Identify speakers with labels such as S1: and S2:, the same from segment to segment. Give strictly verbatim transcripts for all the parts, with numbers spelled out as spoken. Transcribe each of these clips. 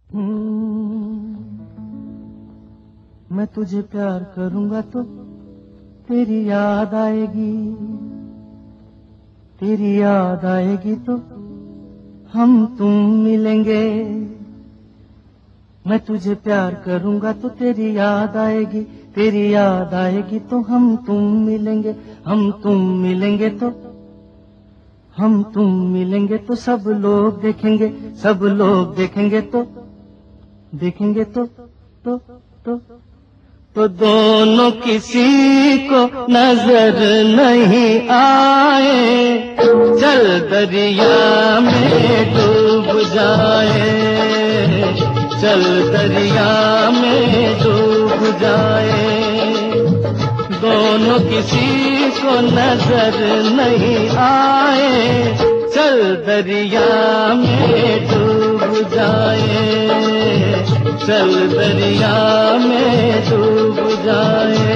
S1: मैं तुझे प्यार करूंगा तो तेरी याद आएगी, तेरी याद आएगी तो हम तुम मिलेंगे। मैं तुझे प्यार करूंगा तो तेरी याद आएगी, तेरी याद आएगी तो हम तुम मिलेंगे। हम तुम मिलेंगे तो हम तुम मिलेंगे तो सब लोग देखेंगे, सब लोग देखेंगे तो देखेंगे तो तो तो तो दोनों किसी को नजर नहीं आए, चल दरिया में डूब जाए, चल दरिया में डूब जाए। दोनों किसी को नजर नहीं आए, चल दरिया में डूब जाए, चल दरिया में डूब जाए।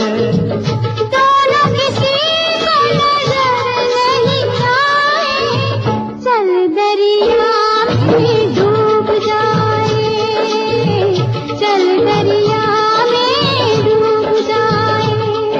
S2: दोनों किसी को नजर नहीं आए, चल दरिया में डूब जाए, चल दरिया में डूब जाए।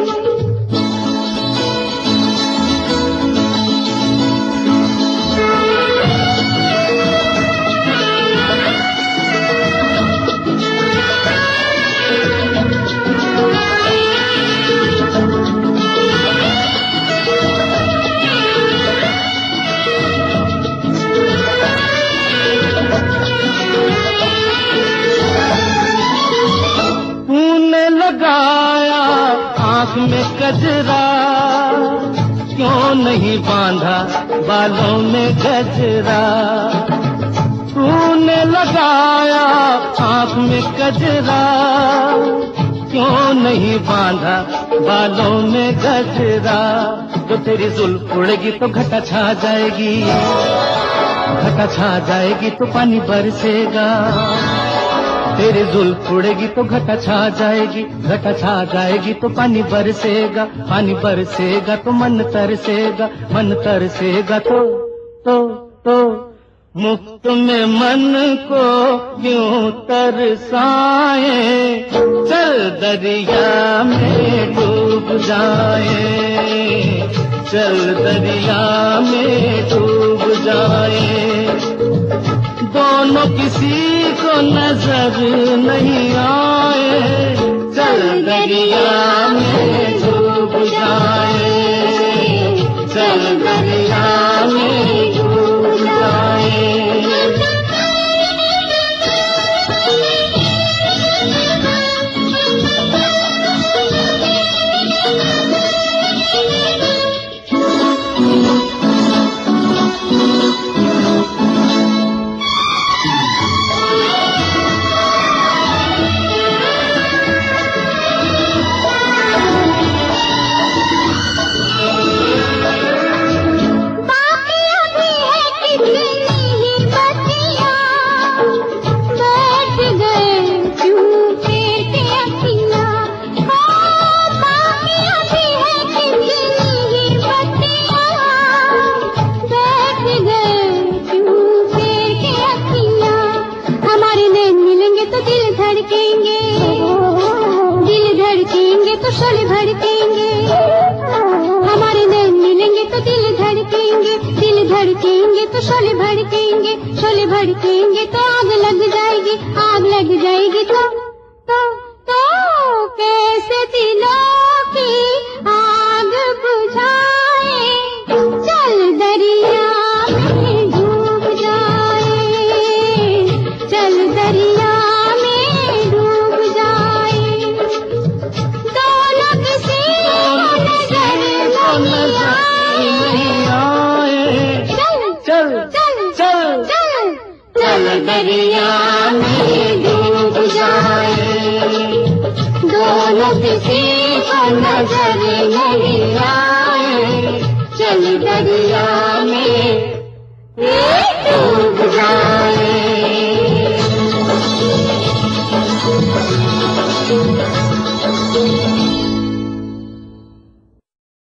S1: लगाया आँख में कजरा, क्यों नहीं बांधा बालों में गजरा। तूने लगाया आँख में कजरा, क्यों नहीं बांधा बालों में गजरा। जो तेरी जुल्फ उड़ेगी तो घटा छा जाएगी, घटा छा जाएगी तो पानी बरसेगा। तेरी जुल्फ उड़ेगी तो घटा छा जाएगी, घटा छा जाएगी तो पानी बरसेगा, पानी बरसेगा तो मन तरसेगा, मन तरसेगा तो तो तो मुफ्त में मन को क्यों तरसाए, चल दरिया में डूब जाए, चल दरिया में डूब जाए। दोनों किसी को नजर नहीं आए, चल दरिया में डूब जाए, चल दरिया में डूब जाए।
S2: शोले भड़केंगे, हमारे नैन मिलेंगे तो दिल धड़केंगे, दिल धड़केंगे तो शोले भड़केंगे, शोले भड़केंगे तो आग लग जाएगी, आग लग जाएगी तो तो तो कैसे दिलों की आग बुझाए, चल दरिया में डूब जाए, चल दरिया में डूब जाए।
S1: चल चल चल
S2: चल दरिया में डूब जाए। दोनों किसी को नजर नहीं आए, चल दरिया में डूब जाए।